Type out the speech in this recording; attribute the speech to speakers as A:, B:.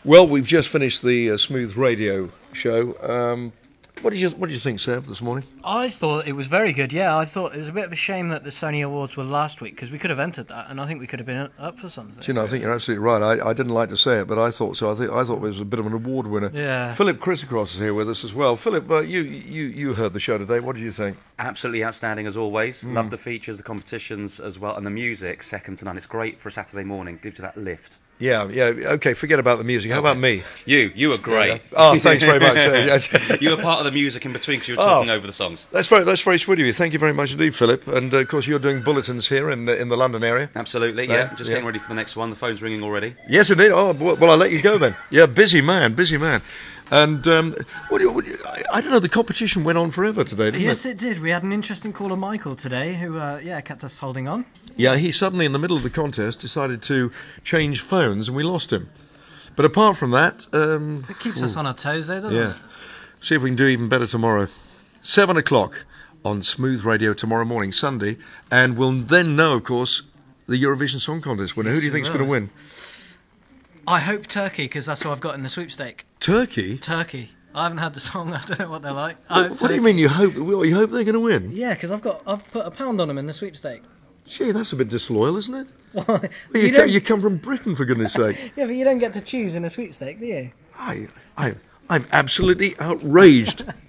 A: Well, we've just finished the Smooth Radio show. What did you think, Seb, this morning?
B: I thought it was very good, yeah. I thought it was a bit of a shame that the Sony Awards were last week, because we could have entered that, and I think we could have been up for something.
A: Do you know, I think you're absolutely right. I didn't like to say it, but I thought so. I thought it was a bit of an award winner.
B: Yeah.
A: Philip Christacross is here with us as well. Philip, you heard the show today. What did you think?
C: Absolutely outstanding as always. Love the features, the competitions as well, and the music, second to none. It's great for a Saturday morning. Gives you that lift.
A: Yeah. Okay, forget about the music. How about me?
C: You were great.
A: Oh, thanks very much. Yes.
C: You were part of the music in between because you were talking over the songs.
A: That's very sweet of you. Thank you very much indeed, Philip. And of course, you're doing bulletins here in the London area.
C: Absolutely, yeah. Just getting ready for the next one. The phone's ringing already.
A: Yes, indeed. Oh, well, I'll let you go then. Yeah, busy man. And I don't know. The competition went on forever today, didn't it?
B: Yes, it did. We had an interesting caller, Michael, today, who kept us holding on.
A: Yeah, he suddenly, in the middle of the contest, decided to change phones, and we lost him. But apart from that,
B: It keeps us on our toes, though, doesn't it?
A: See if we can do even better tomorrow. 7 o'clock on Smooth Radio tomorrow morning, Sunday, and we'll then know, of course, the Eurovision Song Contest winner. Who do you think's going to win?
B: I hope Turkey, because that's what I've got in the sweepstake.
A: Turkey?
B: Turkey. I haven't had the song. I don't know what they're like.
A: What do you mean you hope? You hope they're going to win?
B: Yeah, because I've put £1 on them in the sweepstake.
A: Gee, that's a bit disloyal, isn't it?
B: Why?
A: Well, you come from Britain, for goodness' sake.
B: Yeah, but you don't get to choose in a sweepstake, do you?
A: I'm absolutely outraged.